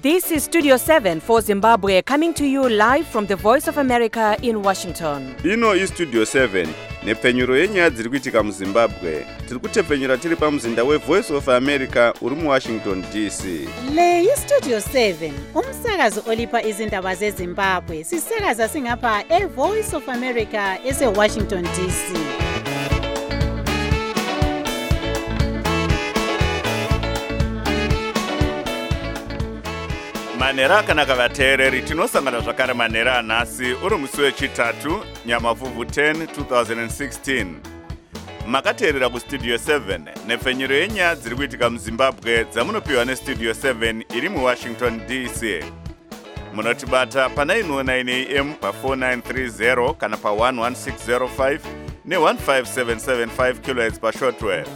This is Studio 7 for Zimbabwe, coming to you live from the Voice of America in Washington. Ino is Studio 7, nepfenyuro yenyaya dziri kuitika muZimbabwe. Tiri kutepfenyura tiri pamuzinda weVoice of America uri muWashington DC. Le iStudio 7, umsakazo olipa izindaba zeZimbabwe. Sisakaza singapha eVoice of America eseWashington DC. Manera kana kavateereri tinosangana zvakare manera anhasi uri musi wechitatu Nyamavhuvhu 10 2016. Makateerera kuStudio 7 nepfenyuro yenyaya dziri kuitika muZimbabwe dzamunopiwa neStudio 7 iri muWashington DC. Munotibata pa 909 AM pa 4930 kana pa 11605 ne15775 kHz pa shortwave.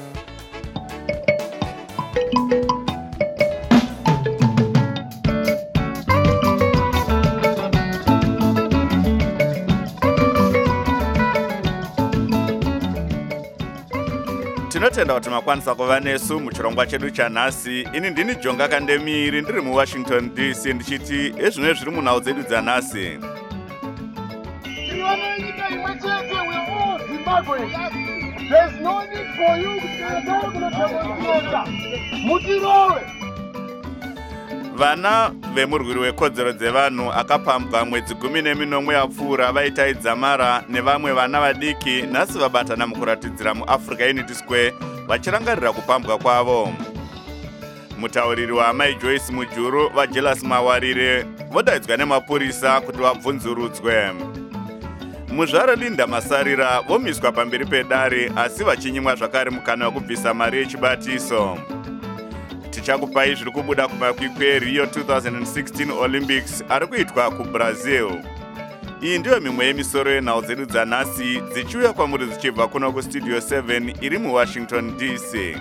Tinotenda kuti makwanisa kuva nesu muchirongwa chedu chanhasi. Ini ndini Jonga Kandemiri ndiri muWashington DC ndichiti ezvimwe zviri munhau dzedu dzanhasi. There's no need for you to Vana vemurwiri wekodzero dzevanhu akapambwa mwedzi 14 yapfuura vaitaidzamara nevamwe vana vadiki nhasi vabatana mukuratidzira muAfrica Unity Square vachirangarira kupambwa kwavo. Mutauriri waMai Joyce Mujuru vaJelas Mawarire vodaidzwa nemapurisa kuti vabvunzurudzwe. Muzvaro Linda Masarira vomiswa pamberi pedare asi vachinyimwa zvakare mukana wekubvisa mari yechibatiso. Tichakupai zviri kubuda kumakwikwi eRio 2016 Olympics ari kuitwa kuBrazil. Iyi ndiyo mimwe yemisoro yenhau dzedu dzanhasi dzichiuya kwamuri dzichibva kuno kuStudio 7 iri muWashington DC.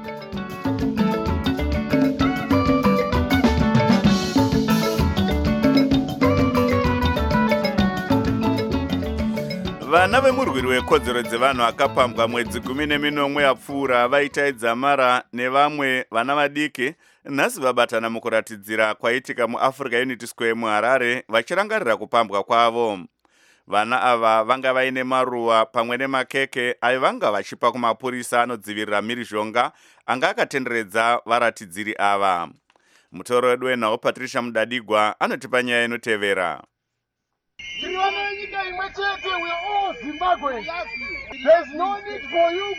Vana vemurwiri wekodzero dzevanhu akapambwa mwedzi 14 yapfuura vaitaidzamara nevamwe vana vadiki nhasi vabatana mukuratidzira kwaitika muAfrica Unity Square muHarare vachirangarira kupambwa kwavo. Vana ava vanga vaine maruva pamwe nemakeke ayo vanga vachipa kumapurisa anodzivirira mhirizhonga anga akatenderedza varatidziri ava. Mutoro wedu wenhau Patricia Mudadigwa anotipa nyaya inotevera. There's no need for you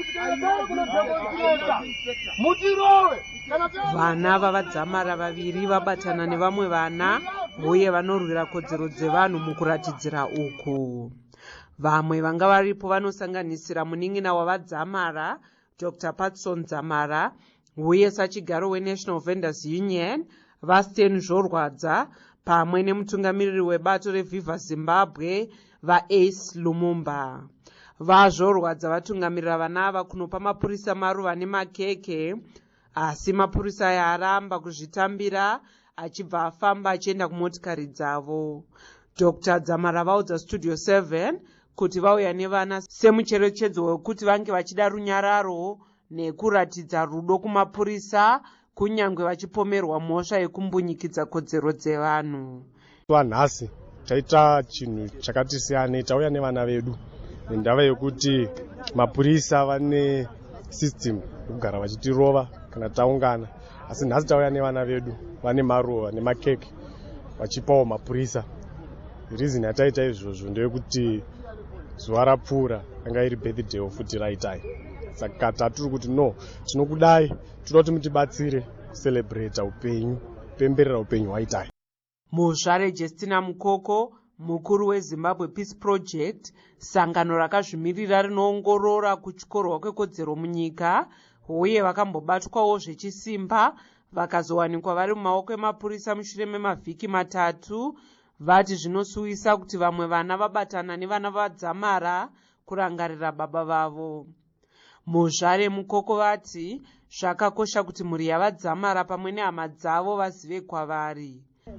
Vana vavadzamara vaviri vabatana nevamwe vana uye vanorwira kodzero dzevanhu mukuratidzira uku. Vamwe vanga varipo vanosanganisira munin'ina wavadzamara Dr. Patson Dzamara uye sachigaro weNational Vendors Union Vasten Zvorwadza pamwe nemutungamiriri webato reViva Zimbabwe vaAce Lumumba. Vazvorwadza vatungamirira vana ava kunopa mapurisa maruva nemakeke, asi mapurisa aya aramba kuzvitambira achibva afamba achienda kumotikari dzavo. Dr. Dzamara vaudza Studio 7 kuti vauya nevana semucherechedzo wekuti vange vachida runyararo nekuratidza rudo kumapurisa kunyange vachipomerwa mhosva yekumbunyikidza kodzero dzevanhu. Vanhasi taita chinhu chakati siyane, tauya nevana vedu nendava yekuti mapurisa vane system yekugara vachitirova kana taungana, asi nhasi tauya nevana vedu vane maruva nemakeke vachipawo mapurisa. Reason yataita izvozvo ndeyekuti zuva rapfuura anga iri birthday futi raitai, saka tatiri kuti no, tinokudai, tinoda kuti mutibatsire kucelebrata upenyu, kupemberera upenyu waitai. Muzvare Justina Mukoko, mukuru weZimbabwe Peace Project, sangano rakazvimirira rinoongorora kuchikorwa kwekodzero munyika, uye vakambobatwawo zvechisimba vakazowanikwa vari mumaoko emapurisa mushure memavhiki 3, vati zvinosuwisa kuti vamwe vana vabatana nevana vadzamara kurangarira baba vavo. Muzvare Mukoko vati zvakakosha kuti mhuri yavadzamara pamwe nehama dzavo vazive kwavari.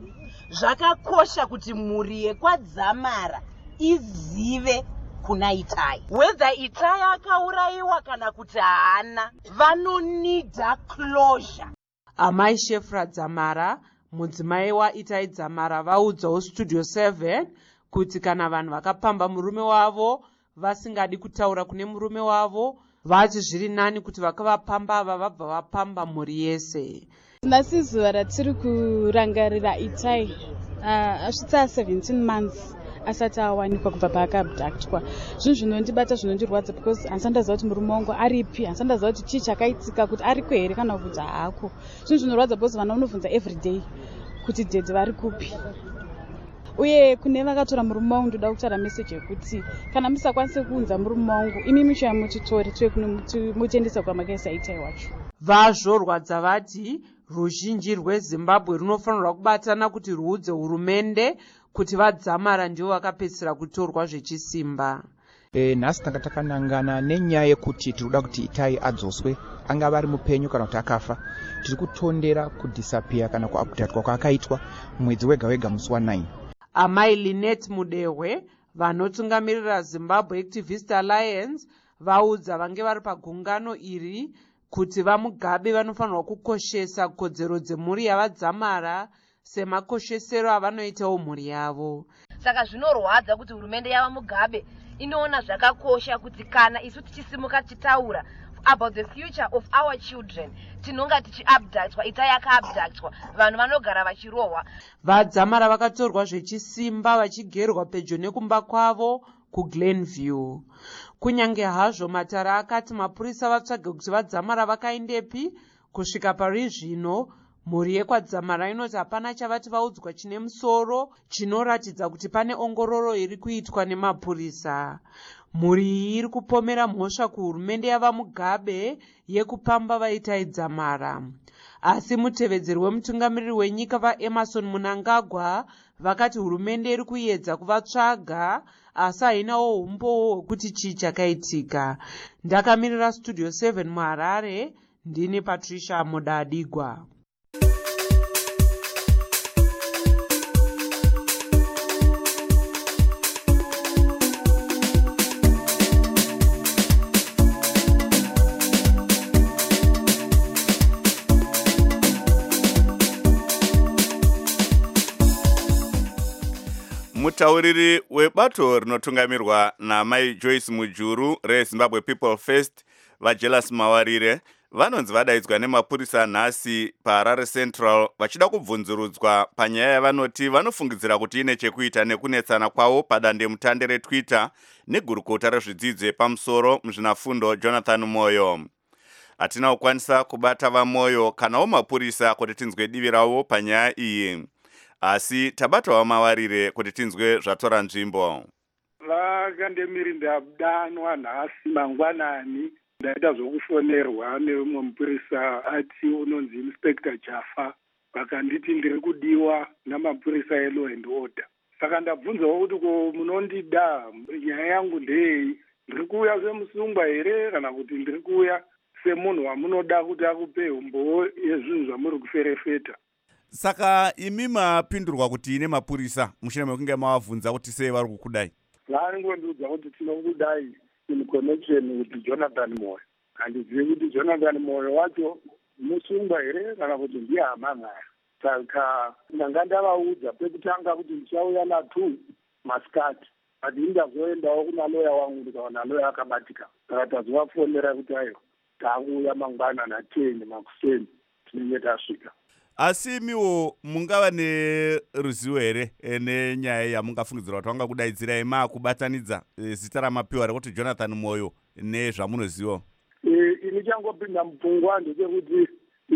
Zvakakosha kuti mhuri yekwadzamara izive kuna Itai. Whether Itai akaurayiwa kana kuti haana, vanonida closure. Amai Shefra Dzamara mudzimai waItai Dzamara vaudzawo Studio 7 kuti kana vanhu vakapamba murume wavo vasingadi kutaura kune murume wavo, vati zviri nani kuti vakavapamba ava vabva vapamba mhuri yese. Nhasi zuva ratiri kurangarira Itai asvitsa 17 months asati awanikwa kubva paakabhudhaktwa. Zvinhu zvinondibata zvinondirwadza because handisandaziva kuti murume wangu aripi, handisandaziva kuti chii chakaitika, kuti ariko here kana kuti haako. Zvinhu zvinorwadza because vana unobvunza everyday kuti dhedhe vari kupi. Uye kune vakatora murume wangu ndoda kutaura meseji yekuti kana musakwanise kuunza murume wangu imi michaya mutitori mutiendesa kwamakaisa Itai wacho. Vazvorwadza vati ruzhinji rweZimbabwe runofanirwa kubatana kuti ruudze hurumende kuti vaDzamara ndivo vakapedzisira kutorwa zvechisimba. Nhasi tanga takanangana nenyaya yekuti tinoda kuti Itai adzoswe, angava ari mupenyu kana kuti akafa. Tiri kutondera kudisappear kana kuabhudatwa kwaakaitwa mwedzi wega wega musi wa9. Amai Linet Mudehwe vanotungamirira Zimbabwe Activist Alliance vaudza vange vari pagungano iri kuti vaMugabe vanofanirwa kukoshesa kodzero dzemhuri yavaDzamara semakoshesero avanoitawo mhuri yavo. Saka zvinorwadza kuti hurumende yavaMugabe inoona zvakakosha kuti kana isu tichisimuka tichitaura about the future of our children tinonga tichiabhudatwa, Itai yakaabhudatwa, vanhu vanogara vachirohwa. VaDzamara vakatorwa zvechisimba vachigerwa pedyo nekumba kwavo kuGlenview. Kunyange hazvo Matara akati mapurisa vatsvage kuti vaDzamara vakaendepi, kusvika pari zvino mhuri yekwaDzamara inoti hapana chavati vaudzwa chine musoro chinoratidza kuti pane ongororo iri kuitwa nemapurisa. Mhuri iyi iri kupomera mhosva kuhurumende yavaMugabe yekupamba vaItai Dzamara. Asi mutevedzeri wemutungamiriri wenyika vaEmmerson Mnangagwa vakati hurumende iri kuedza kuvatsvaga asi hainawo umbowo hwekuti chii chakaitika. Ndakamirira Studio 7 muHarare, ndini Patricia Mudadigwa. Mutauriri webato rinotungamirwa naMai Joyce Mujuru reZimbabwe People First vaJelas Mawarire vanonzi vadaidzwa nemapurisa nhasi paHarare Central vachida kubvunzurudzwa panyaya yavanoti vanofungidzira kuti ine chekuita nekunetsana kwavo padandemutande reTwitter negurukota rezvidzidzo yepamusoro muzvinafundo Jonathan Moyo. Hatina kukwanisa kubata vaMoyo kanawo mapurisa kuti tinzwe divi ravo panyaya iyi. Asi tabatawo Mawarire kuti tinzwe zvatora nzvimbo. Vakandemiri ndadanwa nhasi mangwanani ndaita zvokufonerwa neumwe mupurisa ati unonzi Inspector Jaffa, vakanditi ndiri kudiwa namapurisa eLaw and Order. Saka ndabvunzawo kuti ko munondida, nyaya yangu ndei, ndiri kuuya semusungwa here kana kuti ndiri kuuya semunhu wamunoda kuti akupe umbowo yezvinhu zvamuri kuferefeta. Saka imi mapindurwa kuti ine mapurisa mushure mekunge mavabvunza kuti sei vari kukudai? Varingondiudza kuti tinokudai in connection with Jonathan Moyo. Handizivi kuti Jonathan Moyo wacho musungwa here kana kuti ndiye hama naye. Saka ndanga ndavaudza pekutanga kuti ndichauya na2 masikati, ati ndazoendawo kuna loya wangu ndikaona loya akabatika. Saka tazovafonera kuti ayo tauya mangwana na10 makuseni tinenge tasvika. Asi imiwo mungava neruzivo here nenyaya yamungafungidzira kuti vangakudaidzirai makubatanidza zita ramapiwa rekuti Jonathan Moyo nezvamunoziva? Ini changopinda mupfungwa ndechekuti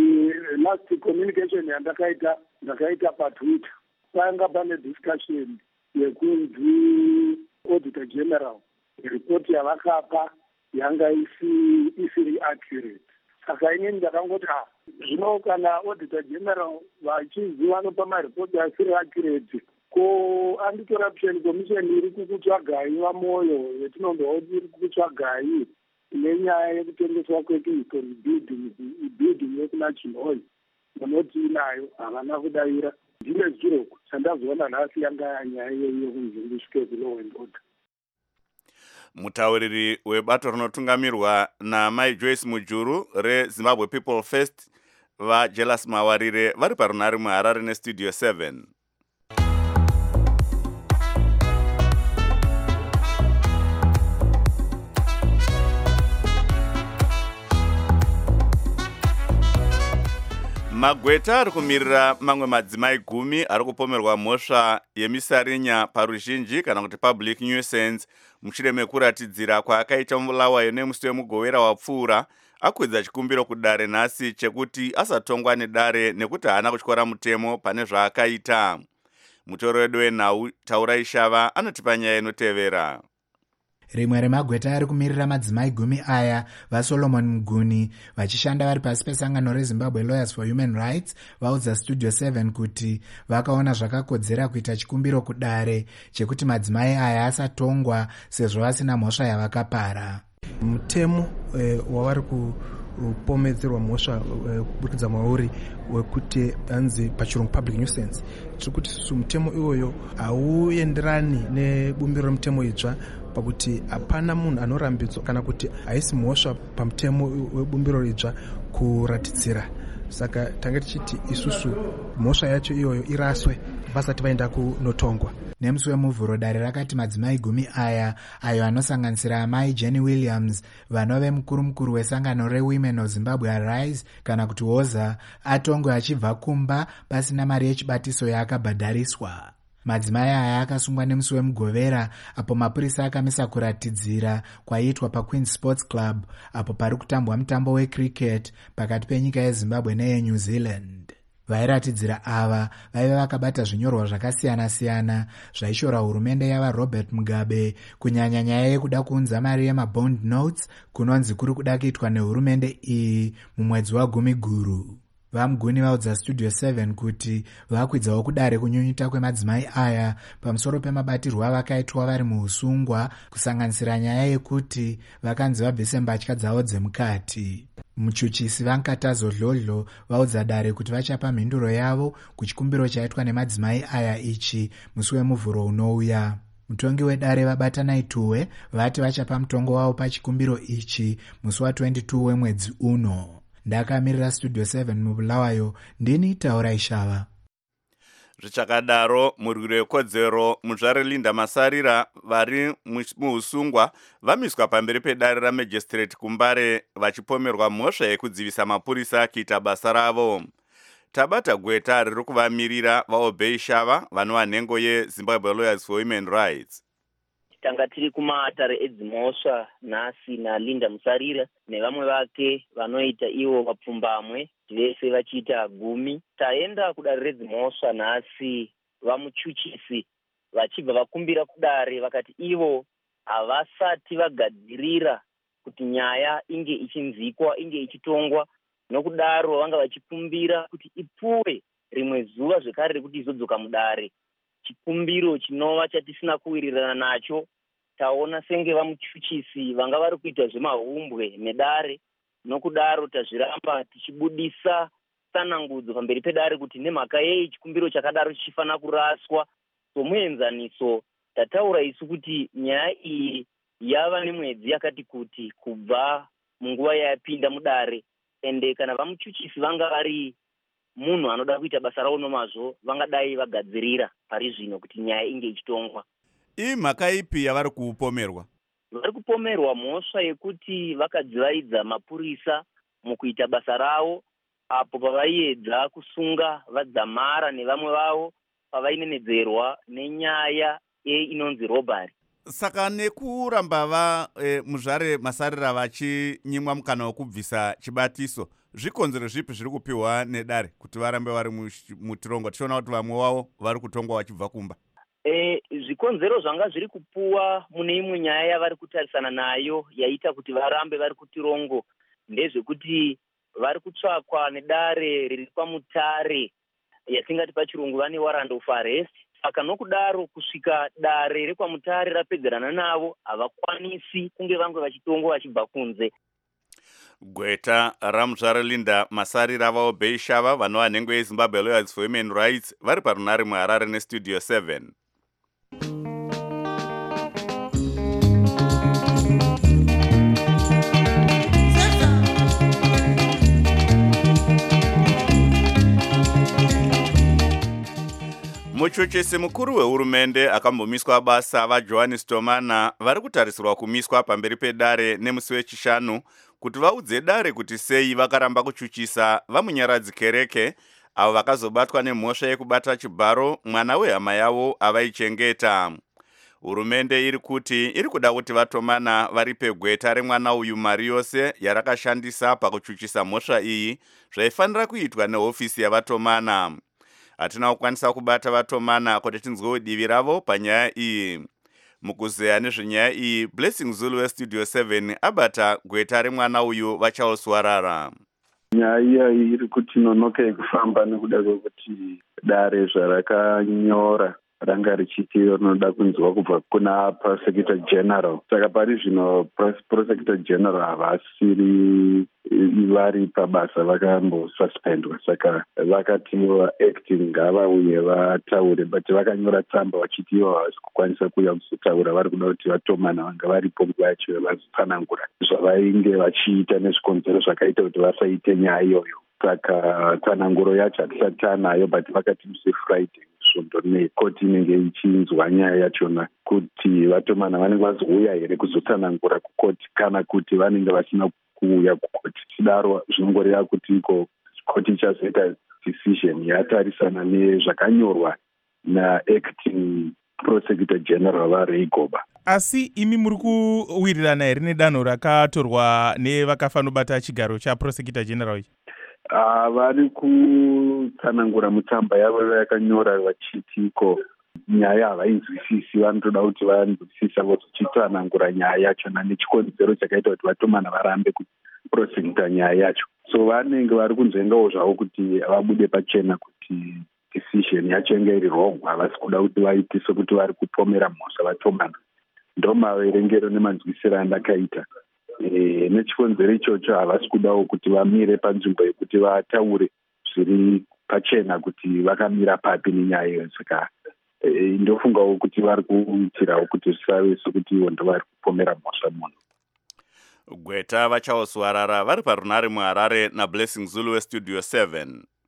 last communication ndakaita paTwitter panga pane discussion yekunzi Auditor General report yavakapa yanga isiri accurate. Saka inini ndakangoti zvino kana Auditor General vachizi vanopa maripoti asiri accurate, ko Anti-Corruption Commission iri kukutsvagai vaMoyo yetinondoona kuti iri kukutsvagai nenyaya yekutengeswa kwehistory building yekuna Chinhoyi, munoti inayo havana kudaira. Ndine zviroko chandazoona nhasi yanga nyaya yekunzingusvike kuLaw and Order. Mutauriri webato rinotungamirwa naMai Joyce Mujuru reZimbabwe People First vajelas mawarire vari parunhare muHarare nestudio 7. Magweta ari kumirira mamwe madzimai 10 ari kupomerwa mhosva yemisarinya paruzhinji kana kuti public nuisance mushure mekuratidzira kwaakaita Bulawayo nemusi wemugovera wapfuura akwidza chikumbiro kudare nhasi chekuti asatongwa nedare nekuti haana kutyora mutemo pane zvaakaita. Mutoro wedu wenhau Taurai Shava anotipa nyaya inotevera. Rimwe remagweta ari kumirira madzimai 10 aya vaSolomon Mguni vachishanda vari pasi pesangano reZimbabwe Lawyers for Human Rights vaudza Studio 7 kuti vakaona zvakakodzera kuita chikumbiro kudare chekuti madzimai aya asatongwa sezvo vasina mhosva yavakapara. Mutemo wavari kupomedzerwa mhosva kuburikidza mauri wekuti anzi pachirungu public nuisance, tiri kuti mutemo iwoyo hauenderani nebumbiro remutemo itsva pakuti hapana munhu anorambidzwa kana kuti haisi mhosva pamutemo webumbiro idzva kuratidzira. Saka tange tichiti isusu mhosva yacho iyoyo iraswe vasati vaenda kunotongwa. Nemusi wemuvhuro dare rakati madzimai 10 aya ayo anosanganisira amai Jenny Williams vanove mukuru wesangano reWomen of Zimbabwe Arise kana kuti WOZA atongwe achibva kumba pasina mari yechibatiso yaakabhadhariswa. Madzimai aya akasungwa nemusi wemugovera apo mapurisa akamisa kuratidzira kwaiitwa paQueen's Sports Club apo pari kutambwa mutambo wecricket pakati penyika yeZimbabwe neyeNew Zealand. Vairatidzira ava vaiva vakabata zvinyorwa zvakasiyana-siyana zvaishora hurumende yavaRobert Mugabe kunyanya nyaya yekuda kuunza mari yemabond notes kunonzi kuri kuda kuitwa nehurumende iyi mumwedzi wa10 guru. VaMguni vaudza Studio 7 kuti vakwidzawo kudare kunyunyuta kwemadzimai aya pamusoro pemabatirwo avakaitwa vari muusungwa kusanganisira nyaya yekuti vakanzi vabvise mbatya dzavo dzemukati. Muchuchisi Vankatazo Dlodlo vaudza dare kuti vachapa mhinduro yavo kuchikumbiro chaitwa nemadzimai aya ichi musi wemuvhuro unouya. Mutongi wedare Vabatanai Tuwe vati vachapa mutongo wavo pachikumbiro ichi musi wa22 wemwedzi uno. Ndakamirira Studio 7 muBulawayo, ndini Taurai Shava. Zvichakadaro murwiri wekodzero muzvare Linda Masarira vari muusungwa vamiswa pamberi pedare raMagistrate kuMbare vachipomerwa mhosva yekudzivisa mapurisa akiita basa ravo. Tabata gweta riri kuvamirira vaObei Shava vanova nhengo yeZimbabwe Lawyers for Human Rights. Tanga tiri kumaatare edzimhosva nhasi naLinda Musarira nevamwe vake vanoita ivo vapfumbamwe vese vachiita 10. Taenda kudare redzimhosva nhasi vamuchuchisi vachibva vakumbira kudare vakati ivo havasati vagadzirira kuti nyaya inge ichinzikwa inge ichitongwa, nokudaro vanga vachikumbira kuti ipuwe rimwe zuva zvekare rekuti izodzoka mudare. Chikumbiro chinova chatisina kuwirirana nacho. Taona senge vamuchuchisi vanga vari kuita zvemahumbwe nedare, nokudaro tazviramba tichibudisa tsanangudzo pamberi pedare kuti nemhaka yei chikumbiro chakadaro chichifana kuraswa. Somuenzaniso tataura isu kuti nyaya iyi yava nemwedzi yakati kuti kubva munguva yapinda mudare, ende kana vamuchuchisi vanga vari munhu anoda kuita basa ravo nomazvo vangadai vagadzirira pari zvino kuti nyaya inge ichitongwa. Imhaka ipi yavari kupomerwa? Vari kupomerwa mhosva yekuti vakadzivaidza mapurisa mukuita basa ravo apo pavaiedza kusunga vadzamara nevamwe vavo pavainenedzerwa nenyaya inonzi robbery. Saka nekuramba muzvare Masarira vachinyimwa mukana wekubvisa chibatiso, zvikonzero zvipi zviri kupiwa nedare kuti varambe vari mutirongo? Tichiona kuti vamwe wavo vari kutongwa vachibva kumba. Zvikonzero zvanga zviri kupuwa mune imwe nyaya yavari kutarisana nayo yaita kuti varambe vari kutirongo ndezvekuti vari kutsvakwa nedare riri pamutare yatingati pachirungu vane warrant of arrest. Saka nokudaro kusvika dare rekwamutare rapedzerana navo havakwanisi kunge vamwe vachitongwa vachibva kunze. Gweta ramuzvare Linda Masarira vaObei Shava vanova nhengo yeZimbabwe Lawyers for Human Rights vari parunhare muHarare nestudio 7. muchuchisi mukuru wehurumende akambomiswa basa vaJohani Stomana vari kutarisirwa kumiswa pamberi pedare nemusi wechishanu kuti vaudze dare kuti sei vakaramba kuchuchisa vamunyaradzi kereke avo vakazobatwa nemhosva yekubata chibharo mwana wehama yavo avaichengeta. Hurumende iri kuti iri kuda kuti vaTomana varipe gweta remwana uyu mari yose yarakashandisa pakuchuchisa mhosva iyi zvaifanira kuitwa nehofisi yavaTomana. Hatina kukwanisa kubata vaTomana kuti tinzwewo divi ravo panyaya iyi. Mukuzeya nezvenyaya iyi, Blessing Zulu weStudio 7 abata gweta remwana uyu vachaoswarara. Nyaya iyi iri kuti nonoka yekufamba nekuda kwekuti dare zvarakanyora ranga richiti rinoda kunzwa kubva kuna prosecutor general. Saka pari zvino prosecutor general havasiri vari pabasa, vakambosuspendwa. Saka vakati acting ngavauye vataure, but vakanyora tsamba vachiti ivo havasi kukwanisa kuuya kuzotaura. Vari kuda kuti vaTomana vanga varipo nguva yacho vazotsanangura zvavainge vachiita nezvikonzero zvakaita kuti vasaite nyaya iyoyo. Saka tsananguro yacho hatisati tanayo, but vakati musi Friday svondo nekoti inenge ichinzwa nyaya yachona kuti vaTomana vanenge vazouya here kuzotsanangura kukoti kana kuti vanenge vasina kuuya kukoti. Chidaro zvinongoreva kuti iko koti ichazoita decision yatarisana nezvakanyorwa naacting prosecutor general vaRay Goba. Asi imi muri kuwirirana here nedanho rakatorwa nevakafanobata chigaro chaprosecutor general ichi? Vari kutsanangura mutsamba yavo yakanyora vachitiko nyaya havainzwisisi, vanotoda kuti vanzwisisa vozochitsanangura nyaya yachona nechikonzero chakaita kuti vaTomana varambe kuprosekuta nyaya yacho. So vanenge vari kunzvengawo zvavo kuti vabude pachena kuti decision yacho inge iri wrong. Havasi kuda kuti vaite sokuti vari kupomera mhosva vaTomana. Ndo maverengero nemanzwisiro andakaita. Nechikonzero ichocho havasi kudawo kuti vamire panzvimbo yekuti vataure zviri pachena kuti vakamira papi nenyaya iyo. Saka ndofungawo kuti vari kuitirawo kuti zvisave sokuti ivo ndo vari kupomera mhosva munhu. Gweta vachaoswarara vari parunare muHarare naBlessing Zulu weStudio 7.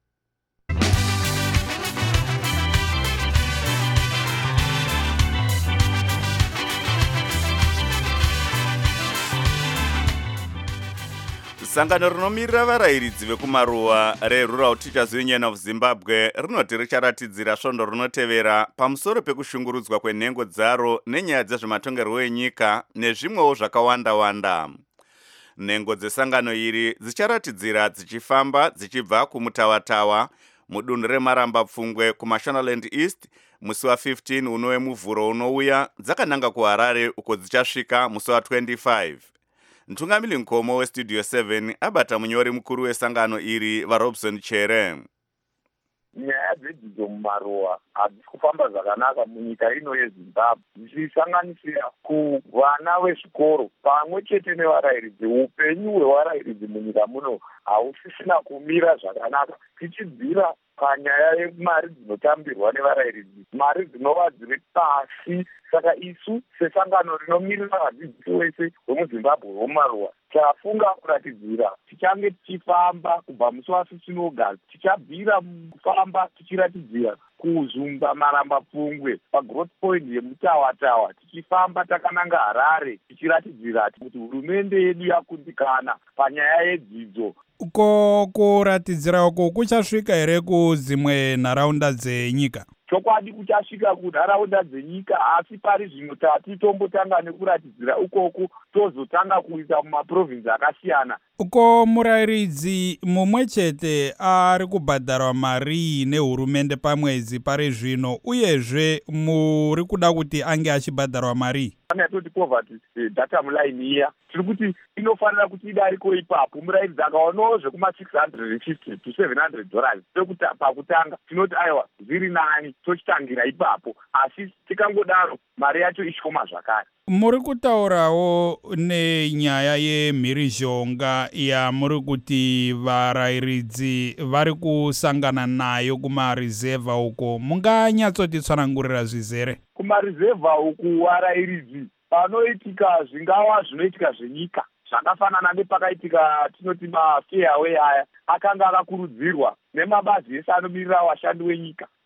Sangano rinomirira varayiridzi vekumaruwa reRural Teachers Union of Zimbabwe rinoti richaratidzira svondo rinotevera pamusoro pekushungurudzwa kwenhengo dzaro nenyaya dzezvematongerwo enyika nezvimwewo zvakawanda-wanda. Nhengo dzesangano iri dzicharatidzira dzichifamba dzichibva kumutawatawa mudunhu remaramba pfungwe kuMashonaland East musi wa15 uno wemuvhuro unouya dzakananga kuHarare uko dzichasvika musi wa25. Ntungamili Nkomo weStudio 7 abata munyori mukuru wesangano iri vaRobson Chere. Nyaya dzedzidzo mumaruwa hadzisi kufamba zvakanaka munyika ino yeZimbabwe, zvichisanganisira kuvana vezvikoro pamwe chete nevarayiridzi. Upenyu hwevarayiridzi munyika muno hausisina kumira zvakanaka, tichibvira panyaya yemari dzinotambirwa nevarayiridzi, mari dzinova dziri pasi. Saka isu sesangano rinomirira vadzidzisi wese vemuZimbabwe vomaruwa tafunga kuratidzira tichange tichifamba kubva musi wa15 August, tichabvira kufamba tichiratidzira kuzumba maramba pfungwe pagrowth point yemutawatawa, tichifamba takananga Harare tichiratidzira kuti hurumende yedu yakundikana panyaya yedzidzo. Uko kuratidzira uko kuchasvika here kudzimwe nharaunda dzenyika? Chokwadi kuchasvika kunharaunda dzenyika, asi pari zvino tati tombotanga nekuratidzira ukoku tozotanga kuita mumaprovinsi akasiyana. Uko murayiridzi mumwe chete ari kubhadharwa mari nehurumende pamwedzi pari zvino, uyezve muri kuda kuti ange achibhadharwa mari? Anatoti poverty data line iya tiri kuti inofanira kuti idariko ipapo. Murayiridzi akaonawo zvekuma$650 to $700 pekuti pakutanga tinoti aiwa zviri nani tochitangira ipapo, asi tikangodaro mari yacho ishoma zvakare. Muri kutaurawo nenyaya yemhirizhonga yamuri kuti varayiridzi vari kusangana nayo kumarizevha uko, munganyatsoti tsanangurira zvizere? Kumarizevha uku varayiridzi panoitika zvingava zvinoitika zvenyika zvakafanana nepakaitika tinoti mafairway aya akanga akakurudzirwa nemabazi ese anomirira vashandi wenyika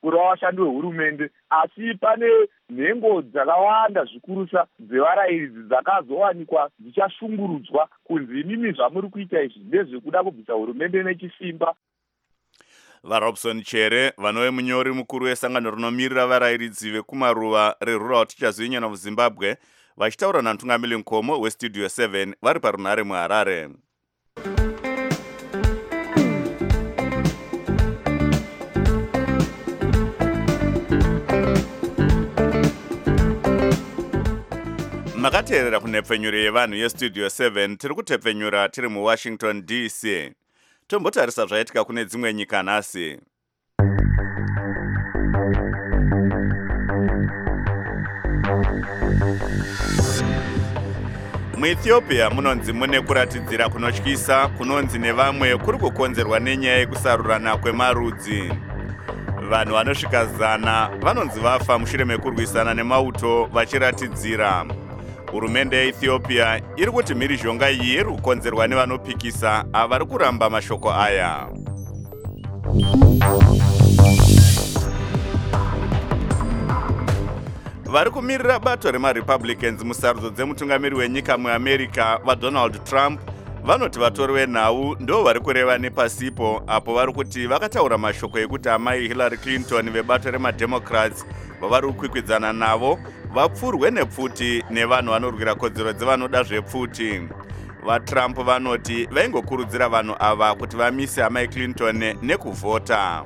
kureva vashandi vehurumende, asi pane nhengo dzakawanda zvikurusa dzevarayiridzi dzakazowanikwa dzichashungurudzwa kunzi imimi zvamuri kuita izvi ndezvekuda kubvisa hurumende nechisimba. vaRobson Chere vanove munyori mukuru wesangano rinomirira varayiridzi vekumaruva reRural Teachers Union of Zimbabwe vachitaura naMtungamiri Nkomo weStudio 7 vari parunhare muHarare. makateerera kunhepfenyuro yevanhu yeStudio 7 tiri kutepfenyura tiri muWashington DC. Tombotarisa zvaitika kune dzimwe nyika nhasi. muEthiopia munonzi mune kuratidzira kunotyisa kunonzi nevamwe kuri kukonzerwa nenyaya yekusarurana kwemarudzi. Vanhu vanosvika 100 vanonzi vafa mushure mekurwisana nemauto vachiratidzira. Hurumende yeEthiopia iri kuti mhirizhonga iyi iri kukonzerwa nevanopikisa avari kuramba mashoko aya. vari kumirira bato remaRepublicans musarudzo dzemutungamiri wenyika muAmerica vaDonald Trump vanoti vatori venhau ndo vari kureva nepasipo apo vari kuti vakataura mashoko ekuti amai Hillary Clinton vebato remaDemocrats vavari kukwikwidzana navo vapfurwe nepfuti nevanhu vanorwira kodzero dzevanoda zvepfuti. VaTrump vanoti vaingokurudzira vanhu ava kuti vamise amai Clinton nekuvhota.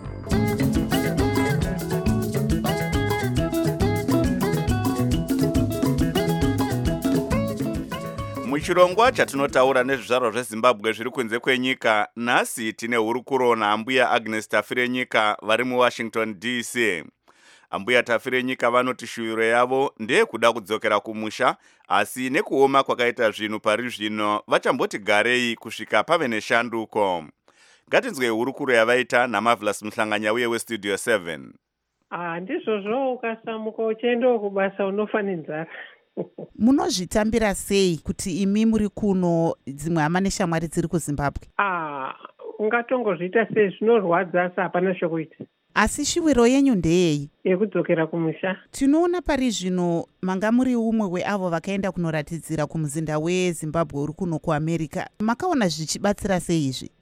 Muchirongwa chatinotaura nezvizvarwa zveZimbabwe zviri kunze kwenyika, nhasi tine hurukuro naambuya Agnes Tafirenyika vari muWashington DC. Ambuya Tafirenyika vanoti shuviro yavo ndeyekuda kudzokera kumusha, asi nekuoma kwakaita zvinhu pari zvino vachamboti garei kusvika pave neshanduko. Ngatinzwe hurukuro yavaita naMarvelous Mhlanganya uye weStudio 7. Ndizvozvo ukasamuka uchienda kubasa unofa nenzara. Munozvitambira sei kuti imi muri kuno dzimwe hama neshamwari dziri kuZimbabwe? Ungatongozviita sei, zvinorwadza asi hapana chokuita. Asi shuviro yenyu ndeyei? Yekudzokera kumusha. Tinoona pari zvino manga muri umwe weavo vakaenda kunoratidzira kumuzinda weZimbabwe uri kuno kuAmerica. Makaona zvichibatsira sei izvi?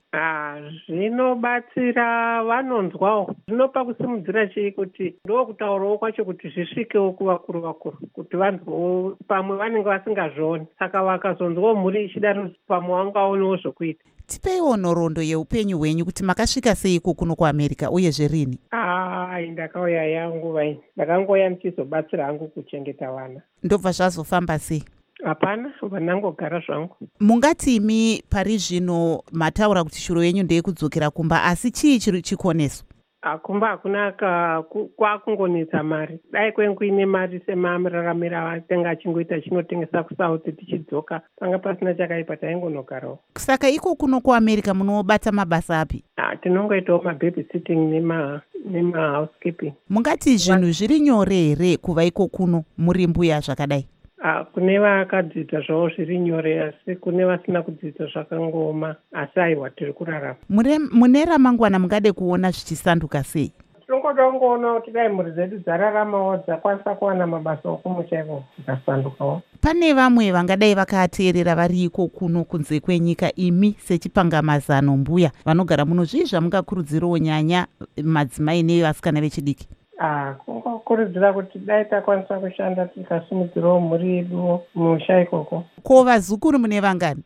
Zvinobatsira, vanonzwawo. Zvinopa kusimudzira chii kuti ndokutaurawo kwacho kuti zvisvikewo kuvakuru kuti vanzwewo, pamwe vanenge vasingazvioni. Saka vakazonzwawo mhuri ichidaro pamwe vangaonewo zvokuita. Tipeiwo nhoroondo yeupenyu hwenyu kuti makasvika seiko kuno kuAmerica uyezve rini? Ndakauya yangu vaini. Ndakangoya ndichizobatsira hangu kuchengeta vana. Ndobva zvazofamba sei? Hapana, vanangogara zvangu. Mungati imi pari zvino mataura kuti shuro yenyu ndeyekudzokera kumba, asi chii chiri chikoneso? Kumba hakuna kwakungonetsa mari. Dai kwenguine mari semararamira atenga achingoita chinotengesa kuSouth tichidzoka, panga pasina chakaipa taingonogarawo. Saka iko kuno kuAmerica munobata mabasa api? Tinongoitawo mababysitting nemahousekeeping. Mungati zvinhu zviri nyore here kuva iko kuno muri mbuya zvakadai? Kune vakadzidza zvavo zviri nyore, asi kune vasina kudzidza zvakangoma, asi aiwa tiri kurarama. Mune ramangwana mungade kuona zvichisanduka sei? Tinongoda kungoona kuti dai mhuri dzedu dzararamawo dzakwanisa kuwana mabasa okumusha iko dzikasandukawo. Pane vamwe vangadai vakateerera vari iko kuno kunze kwenyika, imi sechipangamazano mbuya vanogara muno, zvii zvamungakurudzirawo nyanya madzimai nevasikana vechidiki? Kungokurudzira kuti dai takwanisa kushanda tikasimudzirawo mhuri yedu musha ikoko. Ko vazukuru mune vangani?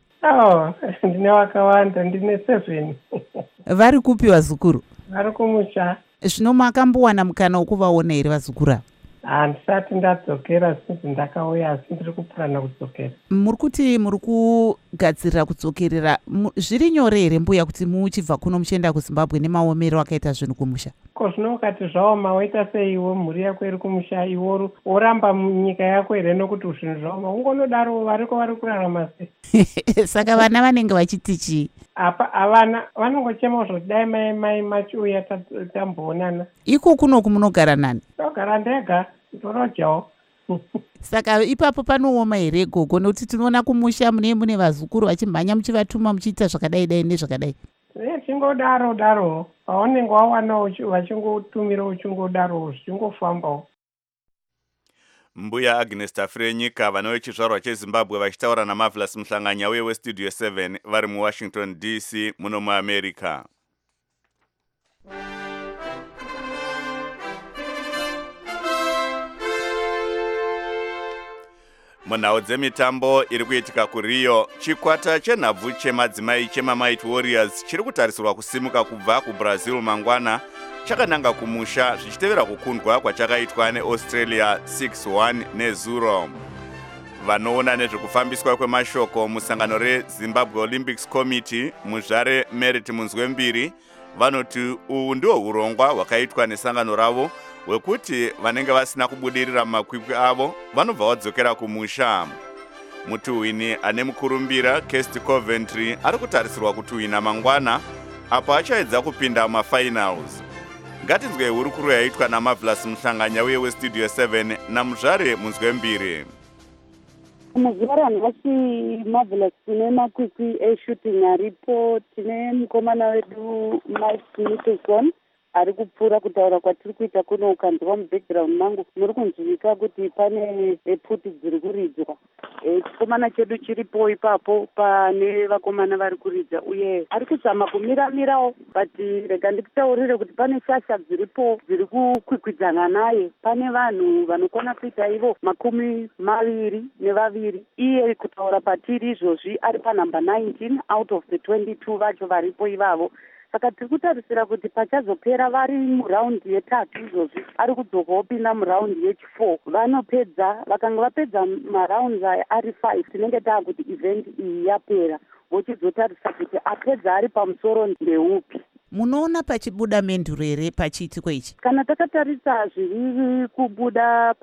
Ndine vakawanda, ndine 7. Vari kupi vazukuru? Vari kumusha. Zvino makambowana mukana wokuvaona here vazukuru ava? Handisati ndadzokera, sinzi ndakauya, asi ndiri kupurana kudzokera. Muri kuti muri kugadzirira kudzokerera, zviri nyore here mbuya kuti muchibva kuno muchienda kuZimbabwe nemaomero akaita zvinhu kumusha? Ko zvino ukati zvaoma waita sei iwe mhuri yako iri kumusha, iwe oramba munyika yako here nokuti zvinhu zvaoma, ungonodaro variko vari kurarama sei? Saka vana vanenge vachiti chii? Havana vanongochema zvoti dai mai machiuya tamboonana. Iko kunoku munogara nani? Ndogara ndega, ndorojawo. Saka ipapo panooma here gogo, nokuti tinoona kumusha mune vazukuru vachimhanya muchivatuma muchiita zvakadai dai nezvakadai? chingodaro daro paunenge wawanawo vachingotumira uchingodaro zvichingofambawo. Mbuya Agnes Tafrenyika vano vechizvarwa cheZimbabwe vachitaura naMarvelous Mhlanganya uye weStudio 7 vari muWashington DC muno muAmerica. Munhau dzemitambo iri kuitika kuRio, chikwata chenhabvu chemadzimai chemaMighty Warriors chiri kutarisirwa kusimuka kubva kuBrazil mangwana chakananga kumusha zvichitevera kukundwa kwachakaitwa neAustralia 6-1 nezuro. Vanoona nezvekufambiswa kwemashoko musangano reZimbabwe Olympics Committee muzvare Merit Munzwembiri vanoti uhu ndiwo urongwa hwakaitwa nesangano ravo wekuti vanenge vasina kubudirira makwikwi avo vanobva vadzokera kumusha. Mutuhwini ane mukurumbira Kirsti Coventry ari kutarisirwa kutuhwina mangwana apo achaedza kupinda mafinals. Ngatinzwe hurukuru yaitwa naMarvelous Mhlanganya uye weStudio 7 namuzvare Munzwembiri. Muzuva ranhasi Marvelous tine makwikwi eshooting aripo. Tine mukomana wedu Mike Nicholson ari kupfuura kutaura kwatiri kuita kuno. Ukanzwa mubackground mangu muri kunzwika kuti pane puti dziri kuridzwa. Chikomana chedu chiripo ipapo pane vakomana vari kuridza uye ari kuzama kumira-mirawo, but rega ndikutaurire kuti pane shasha dziripo dziri kukwikwidzana naye. Pane vanhu vanokona kuita ivo 22. Iye kutaura patiri izvozvi ari panhamba 19 out of the 22 vacho varipo ivavo. Saka tiri kutarisira kuti pachazopera vari muraundi ye3 izvozvi ari kudzoka opinda muraundi ye4. Vanopedza, vakanga vapedza maraundi ari 5 tinenge taakuti event iyi yapera, vochizotarisa kuti apedza ari pamusoro ndeupi. Munoona pachibuda menduro here pachiitiko ichi? Kana takatarisa zviri kubuda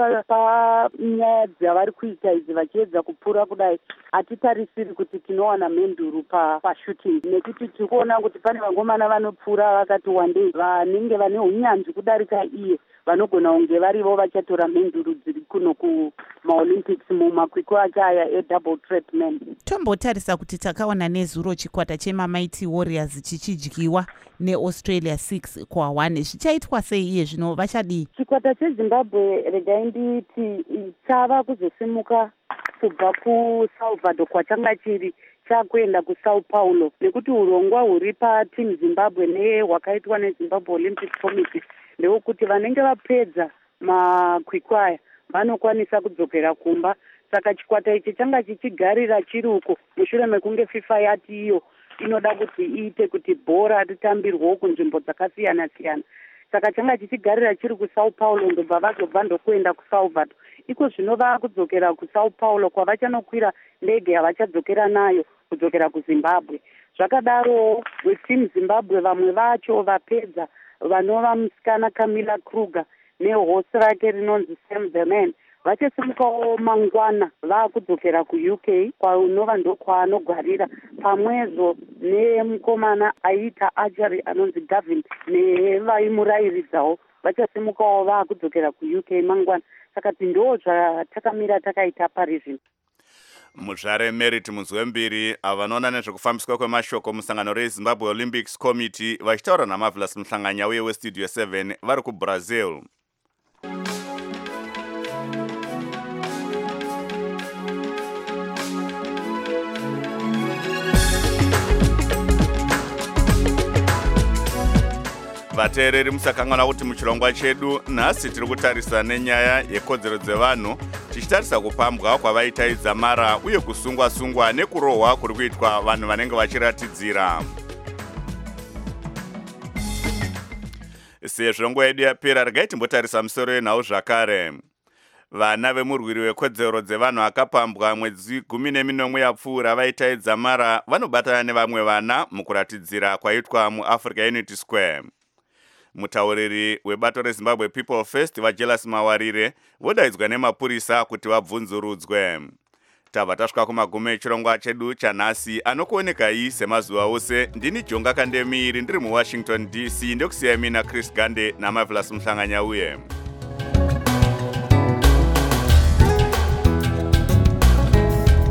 panyaya dzavari kuita idzi vachiedza kupfuura kudai, hatitarisiri kuti tinowana menduru pashooting, nekuti tiri kuona kuti pane vangomana vanopfuura vakati wandei vanenge vane unyanzvi kudarika iye vanogona kunge varivo vachatora menduru dziri kuno kumaolympics mumakwikwi acho aya edouble trap men. Tombotarisa kuti takaona nezuro chikwata chemaMighty Warriors chichidyiwa neAustralia 6-1. Zvichaitwa sei iye zvino, vachadii? Chikwata cheZimbabwe regai nditi chava kuzosimuka kubva kuSalvador kwachanga chiri chakuenda kuSao Paulo, nekuti urongwa huri paTeam Zimbabwe nehwakaitwa neZimbabwe Olympic Committee ndewekuti vanenge vapedza makwikwi aya vanokwanisa kudzokera kumba. Saka chikwata ichi changa chichigarira chiri uko mushure mekunge FIFA yati iyo inoda kuti iite kuti bhora ritambirwewo kunzvimbo dzakasiyana-siyana. Saka changa chichigarira chiri kuSao Paulo ndobva vazobva ndokuenda kuSalvador. Iko zvino vakudzokera kuSao Paulo kwavachanokwira ndege yavachadzokera nayo kudzokera kuZimbabwe. Zvakadaro weTeam Zimbabwe vamwe vacho vapedza vanova musikana Camilla Kruger nehosi rake rinonzi Sam the Man vachasimukawo mangwana vakudzokera kuUK kwaunova ndokwaanogwarira pamwezo nemukomana aita ajari anonzi Gavin nevaimurayiridzawo vachasimukawo vakudzokera kuUK mangwana. Saka ndo zvatakamira takaita pari zvino. Muzvare Merit Munzwembiri avanoona nezvekufambiswa kwemashoko musangano reZimbabwe Olympics Committee vachitaura naMarvelous Mhlanganya uye weStudio 7 vari kuBrazil. Vateereri musakangana kuti muchirongwa chedu nhasi tiri kutarisa nenyaya yekodzero dzevanhu tichitarisa kupambwa kwavaitaidza mara uye kusungwa-sungwa nekurohwa kuri kuitwa vanhu vanenge vachiratidzira. Sezvo nguva yedu yapera, regai timbotarisa musoro yenhau zvakare. Vana vemurwiri wekodzero dzevanhu akapambwa mwedzi 14 yapfuura vaitaidza mara vanobatana nevamwe vana mukuratidzira kwaitwa muAfrica Unity Square. Mutauriri webato reZimbabwe People First vaJelas Mawarire vodaidzwa nemapurisa kuti vabvunzurudzwe. Tabva tasvika kumagumo echirongwa chedu chanhasi anokuoneka iyi semazuva ose. Ndini Jonga Kandemiri ndiri muWashington DC, ndokusiya mina Chris Gande naMarvelous Mhlanganya uye.